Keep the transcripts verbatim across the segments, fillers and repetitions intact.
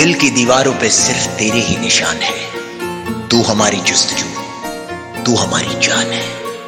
दिल की दीवारों पे सिर्फ तेरे ही निशान है। तू हमारी जुस्तजू, तू हमारी जान है।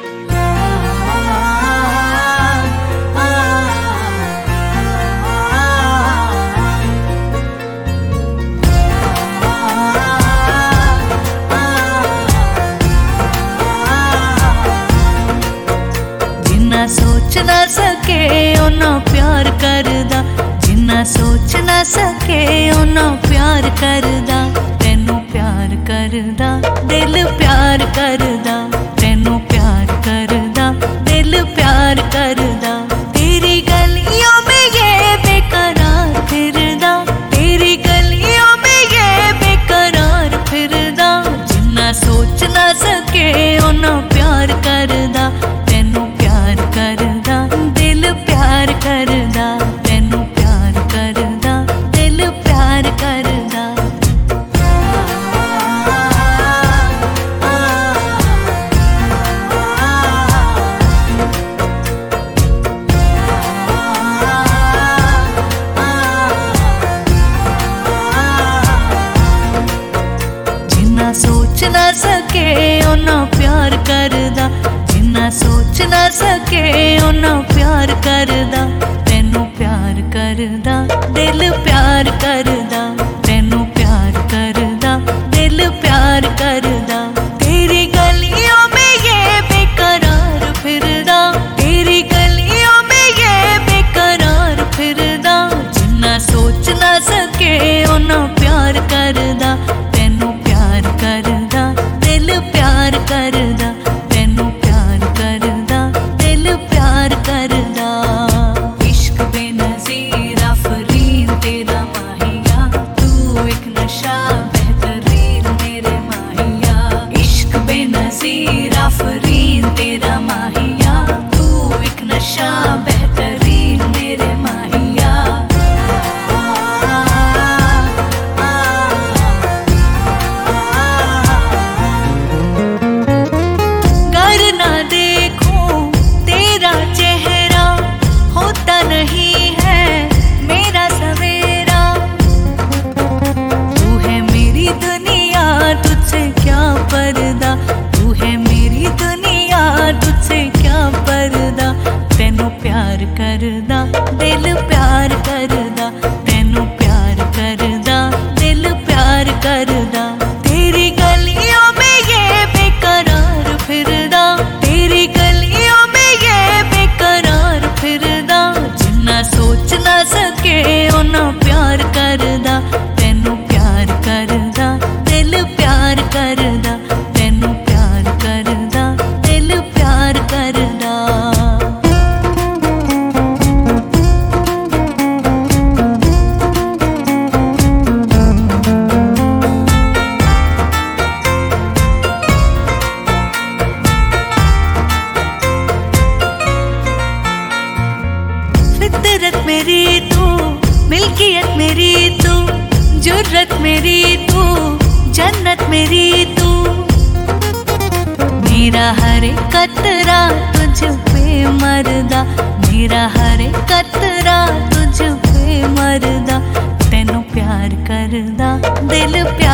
जिन्ना सोच ना सके उन्ना प्यार करदा, जिन्ना सोच ना सके उन्ना प्यार करदा। तेनू प्यार करदा, दिल प्यार करदा, तेनू प्यार करदा, दिल प्यार करदा। तेरी गलियों में ये बेकरार फिरदा, तेरी गलियों में ये बेकरार फिरदा। जिन्ना सोच ना सके उन्ना प्यार करदा, तेनू प्यार करदा, दिल प्यार करदा, तेनू प्यार करदा, दिल प्यार करदा। जिन्ना सोच ना सके उन्ना प्यार करदा, जिन्ना सोच ना सके उन्ना प्यार करदा। तेनू प्यार करदा, दिल प्यार करदा, तेनू प्यार करदा, दिल प्यार करदा। तेरी गलियों में ये बेकरार फिरदा, तेरी गलियों में ये बेकरार फिरदा। जिन्ना सोच ना सके उन्ना प्यार करदा, तेनू प्यार करदा, दिल प्यार करदा, तेनू प्यार करदा, दिल प्यार करदा। इश्क बेनज़ीर आफरीन तेरा माहिया, तू एक नशा बेहतरीन मेरे माहिया। इश्क बेनज़ीर आफरीन तेरा माहिया, तू एक नशा बेहतरीन मेरे माहिया। गर ना देखूं तेरा चेहरा, होता नहीं है मेरा सवेरा। तू है मेरी दुनिया, तुझसे क्या पर्दा, तू है मेरी दुनिया, तुझसे क्या पर्दा। तेनू प्यार करदा, दिल प्यार करदा, तेनू प्यार करदा, दिल प्यार करदा। तेरी गलियों में ये बेकरार फिरदा, तेरी गलियों में ये बेकरार फिरदा। जिन्ना सोच ना सके उन्ना प्यार करदा, तेनू प्यार करदा, दिल प्यार करदा, तेनू प्यार करदा, दिल प्यार करदा। फितरत मेरी तू, मिल्कियत मेरी तू, जुर्रत मेरी तू, जन्नत मेरी तू। मेरा हर एक कतरा तुझ पे मरदा, मेरा हर एक कतरा तुझ पे मरदा। तेनू प्यार करदा, दिल प्यार